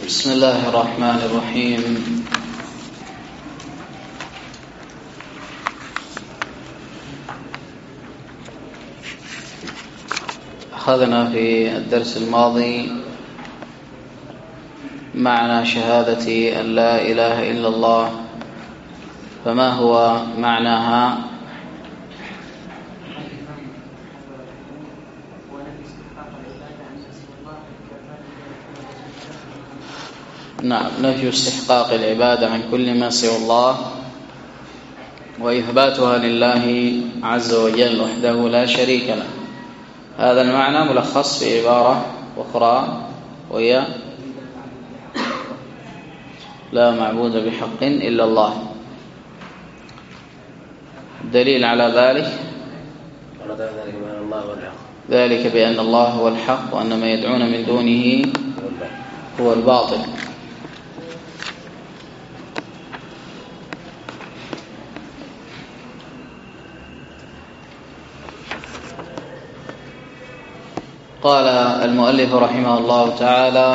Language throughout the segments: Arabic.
بسم الله الرحمن الرحيم. أخذنا في الدرس الماضي معنى شهادة أن لا إله إلا الله، فما هو معناها؟ نعم، نفي استحقاق العبادة عن كل ما سوى الله وإثباتها لله عز وجل وحده لا شريك له. هذا المعنى ملخص في عبارة أخرى وهي لا معبود بحق إلا الله. الدليل على ذلك بأن الله هو الحق وأن ما يدعون من دونه هو الباطل. قال المؤلف رحمه الله تعالى: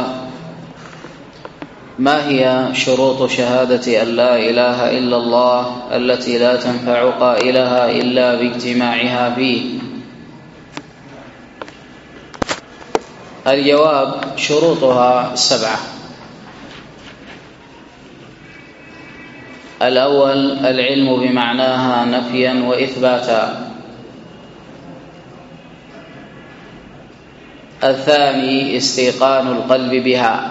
ما هي شروط شهادة أن لا إله إلا الله التي لا تنفع قائلها إلا باجتماعها فيه؟ الجواب: شروطها 7. الأول العلم بمعناها نفيا وإثباتا. الثاني استيقان القلب بها.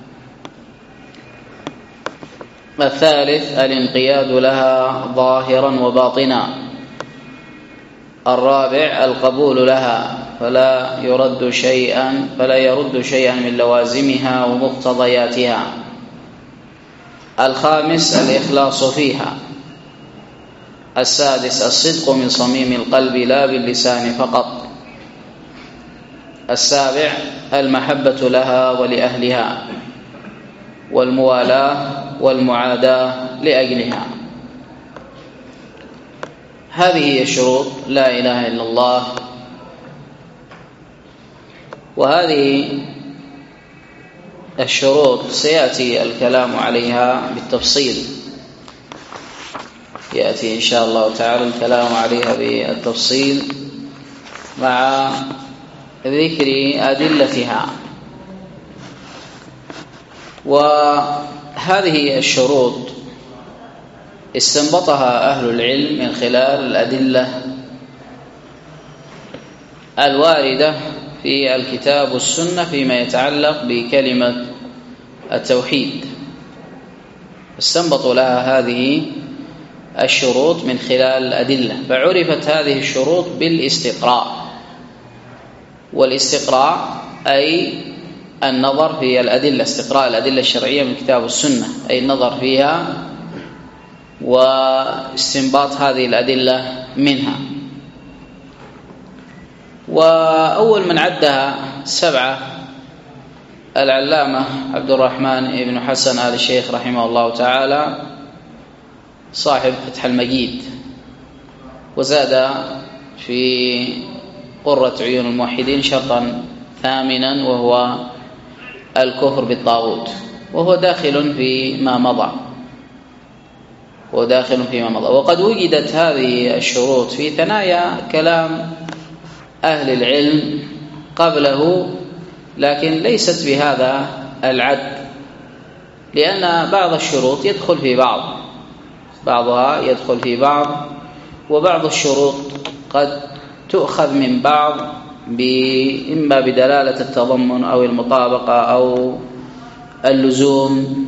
الثالث الانقياد لها ظاهرا وباطنا. الرابع القبول لها فلا يرد شيئا من لوازمها ومقتضياتها. الخامس الإخلاص فيها. السادس الصدق من صميم القلب لا باللسان فقط. السابع المحبة لها ولأهلها والموالاة والمعاداة لأجلها. هذه هي شروط لا إله إلا الله، وهذه الشروط سيأتي الكلام عليها بالتفصيل، يأتي إن شاء الله تعالى الكلام عليها بالتفصيل مع ذكر أدلتها. وهذه الشروط استنبطها أهل العلم من خلال الأدلة الواردة في الكتاب والسنة فيما يتعلق بكلمة التوحيد. استنبطوا لها هذه الشروط من خلال الأدلة، فعرفت هذه الشروط بالاستقراء. والاستقراء أي النظر في الأدلة، استقراء الأدلة الشرعية من الكتاب والسنة، أي النظر فيها واستنباط هذه الأدلة منها. وأول من عدها 7 العلامة عبد الرحمن بن حسن آل الشيخ رحمه الله تعالى صاحب فتح المجيد، وزاد في قرة عيون الموحدين شرطا 8 وهو الكفر بالطاغوت، وهو داخل فيما مضى. وقد وجدت هذه الشروط في ثنايا كلام أهل العلم قبله، لكن ليست بهذا العد، لأن بعض الشروط يدخل في بعض، بعضها يدخل في بعض، وبعض الشروط قد تؤخذ من بعض إما بدلالة التضمن أو المطابقة أو اللزوم،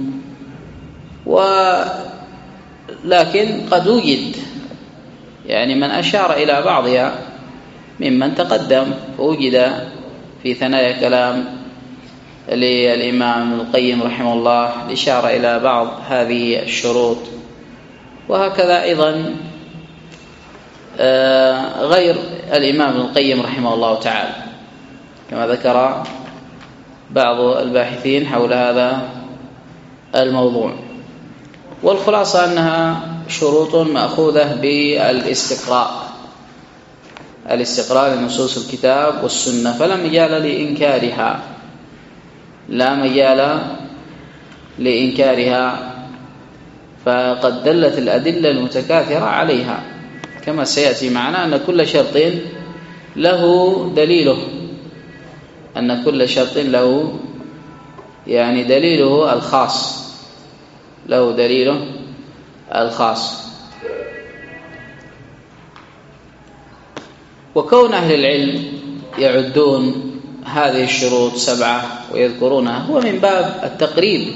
لكن قد وجد يعني من أشار إلى بعضها ممن تقدم، ووجد في ثنايا كلام للإمام ابن القيم رحمه الله الإشارة إلى بعض هذه الشروط. وهكذا أيضا غير الإمام ابن القيم رحمه الله تعالى، كما ذكر بعض الباحثين حول هذا الموضوع. والخلاصة أنها شروط مأخوذة بالاستقراء، لنصوص الكتاب والسنة، فلا مجال لإنكارها، لا مجال لإنكارها، فقد دلت الأدلة المتكاثرة عليها، كما سيأتي معنا أن كل شرط له دليله، أن كل شرط له يعني دليله الخاص، له دليله الخاص. وكون أهل العلم يعدون هذه الشروط 7 ويذكرونها هو من باب التقريب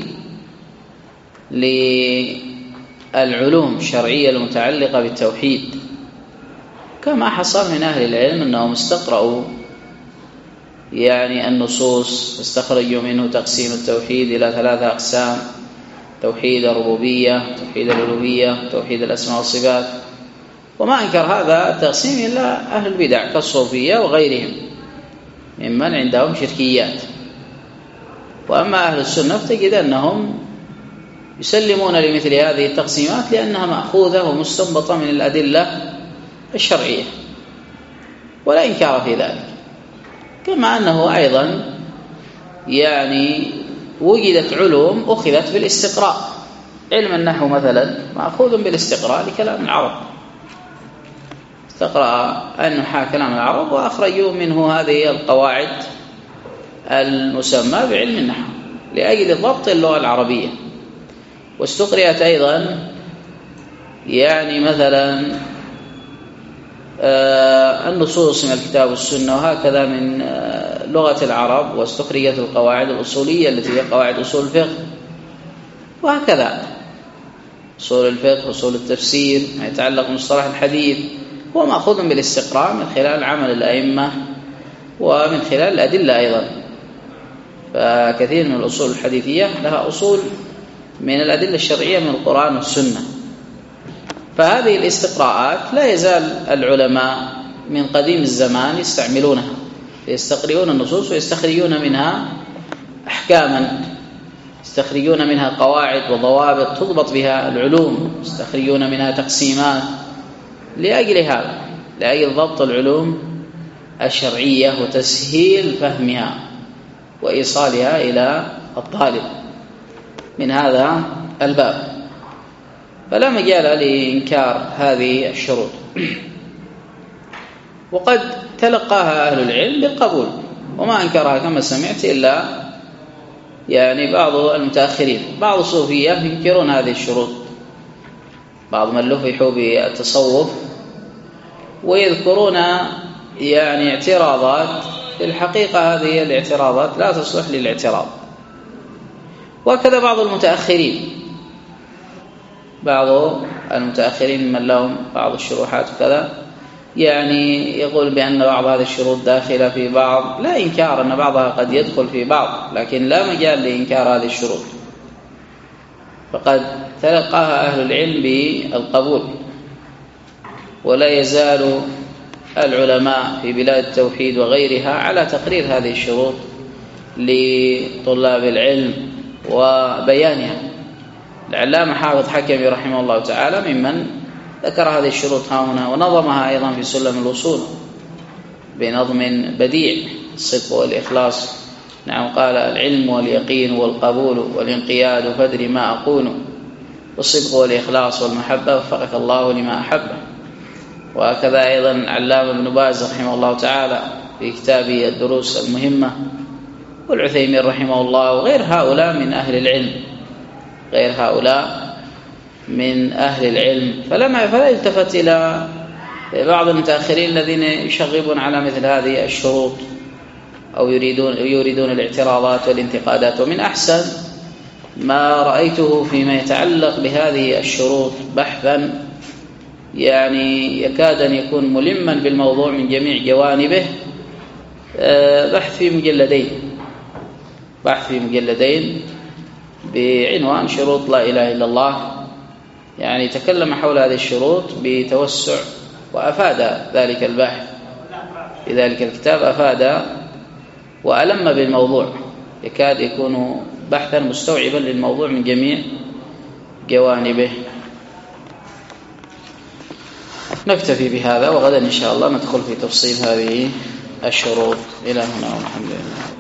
للعلوم الشرعية المتعلقة بالتوحيد، كما حصل من أهل العلم أنهم استقرأوا يعني النصوص استخرجوا منه تقسيم التوحيد إلى 3 أقسام: توحيد الربوبية، توحيد الألوهية، توحيد الأسماء والصفات. وما أنكر هذا التقسيم إلا أهل البدع كالصوفية وغيرهم ممن عندهم شركيات. وأما أهل السنة فتجد أنهم يسلمون لمثل هذه التقسيمات لأنها مأخوذة ومستنبطة من الأدلة الشرعية، ولا إنكار في ذلك. كما أنه أيضا يعني وجدت علوم أخذت بالاستقراء، علم النحو مثلا مأخوذ بالاستقراء لكلام العرب، استقرأ النحاة كلام العرب وأخرجوا منه هذه القواعد المسمى بعلم النحو لأجل ضبط اللغة العربية. واستقرأت أيضا يعني مثلا النصوص من الكتاب والسنة وهكذا من لغة العرب، واستخرجت القواعد الأصولية التي هي قواعد أصول الفقه، وهكذا أصول الفقه، أصول التفسير، ما يتعلق بمصطلح الحديث هو مأخوذ بالاستقراء من خلال عمل الأئمة ومن خلال الأدلة أيضا. فكثير من الأصول الحديثية لها أصول من الأدلة الشرعية من القرآن والسنة. فهذه الاستقراءات لا يزال العلماء من قديم الزمان يستعملونها، يستقرئون النصوص ويستخرجون منها أحكاما، يستخرجون منها قواعد وضوابط تضبط بها العلوم، يستخرجون منها تقسيمات لأجل هذا، لأجل ضبط العلوم الشرعية وتسهيل فهمها وإيصالها إلى الطالب من هذا الباب. فلا مجال لإنكار هذه الشروط، وقد تلقاها أهل العلم بالقبول، وما أنكرها كما سمعت إلا يعني بعض المتأخرين. بعض الصوفية ينكرون هذه الشروط، بعض من لفحوا بالتصوف ويذكرون يعني اعتراضات، في الحقيقة هذه الاعتراضات لا تصلح للاعتراض. وكذا بعض المتأخرين، بعض المتأخرين من لهم بعض الشروحات وكذا يعني يقول بأن بعض هذه الشروط داخلة في بعض، لا إنكار أن بعضها قد يدخل في بعض، لكن لا مجال لإنكار هذه الشروط، فقد تلقاها أهل العلم بالقبول. ولا يزال العلماء في بلاد التوحيد وغيرها على تقرير هذه الشروط لطلاب العلم وبيانها. العلامة حافظ حكمي رحمه الله تعالى ممن ذكر هذه الشروط ها هنا، ونظمها أيضا في سلم الوصول بنظم بديع: الصدق والإخلاص. نعم، قال: العلم واليقين والقبول والانقياد فادري ما أقول، والصدق والإخلاص والمحبة وفقك الله لما أحبه. وهكذا أيضا العلامة ابن باز رحمه الله تعالى في كتابه الدروس المهمة، والعثيمين رحمه الله، وغير هؤلاء من أهل العلم، غير هؤلاء من أهل العلم. فلا يلتفت إلى بعض المتأخرين الذين يشغبون على مثل هذه الشروط أو يريدون الاعتراضات والانتقادات. ومن أحسن ما رأيته فيما يتعلق بهذه الشروط بحثا يعني يكاد أن يكون ملما بالموضوع من جميع جوانبه، بحث في مجلدين بعنوان شروط لا إله إلا الله، يعني تكلم حول هذه الشروط بتوسع، وأفاد ذلك البحث في ذلك الكتاب، أفاد وألم بالموضوع، يكاد يكون بحثا مستوعبا للموضوع من جميع جوانبه. نكتفي بهذا، وغدا إن شاء الله ندخل في تفصيل هذه الشروط. إلى هنا والحمد لله.